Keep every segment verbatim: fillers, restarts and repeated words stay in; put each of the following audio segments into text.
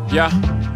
Yeah.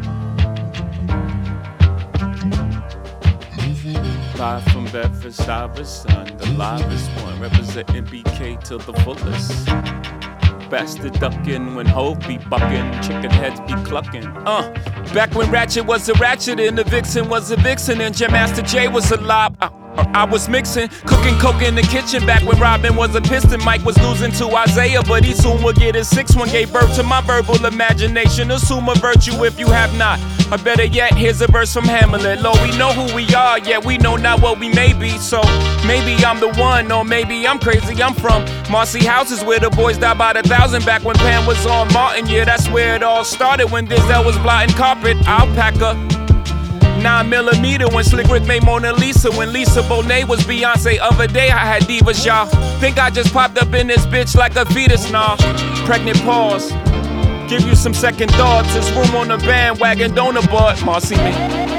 Live from Bedford Stuyvesant, the livest one, representing B K to the fullest. Bastard ducking when Hove be bucking, chicken heads be clucking. Uh, back when Ratchet was a ratchet and the Vixen was a vixen and Jam Master Jay was alive. Uh, I was mixing, cooking coke in the kitchen back when Robin was a piston. Mike was losing to Isaiah, but he soon would get his sixth one. Gave birth to my verbal imagination. Assume a virtue if you have not. Or better yet, here's a verse from Hamlet. Lord, we know who we are, yet we know not what we may be. So maybe I'm the one, or maybe I'm crazy. I'm from Marcy Houses where the boys died by the thousand. Back when Pam was on Martin, yeah, that's where it all started. When Denzel was blotting carpet, Alpaca. Nine millimeter when Slick Rick made Mona Lisa. When Lisa Bonet was Beyonce. Other day I had divas, y'all. Think I just popped up in this bitch like a fetus, nah. Pregnant pause. Give you some second thoughts. There's room on the bandwagon, don't abort. Marcy me.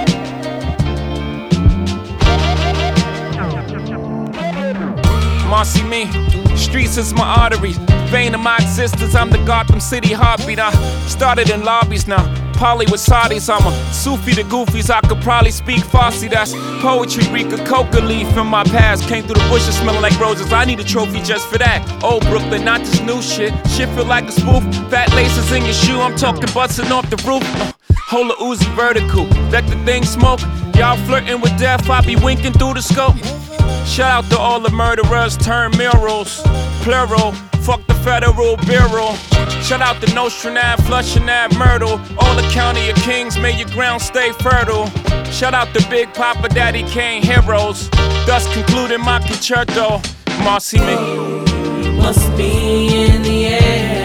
Marcy me. Streets is my arteries. Vein of my existence, I'm the Gotham City heartbeat. I started in lobbies now. Polly with Saudis, I'm a Sufi to Goofies. I could probably speak Farsi, that's poetry. Reek a coca leaf from my past. Came through the bushes smelling like roses. I need a trophy just for that. Old Brooklyn, not this new shit. Shit feel like a spoof. Fat laces in your shoe, I'm talking busting off the roof. Uh, hold a Uzi vertical, let the thing smoke. Y'all flirting with death, I be winking through the scope. Shout out to all the murderers, turn murals, plural. Fuck the Federal Bureau. Shout out to Nostranav, Flushing Myrtle. All the county of kings, may your ground stay fertile. Shout out to Big Papa, Daddy Kane heroes. Thus concluding my concerto. Marcy me. Must be in the air.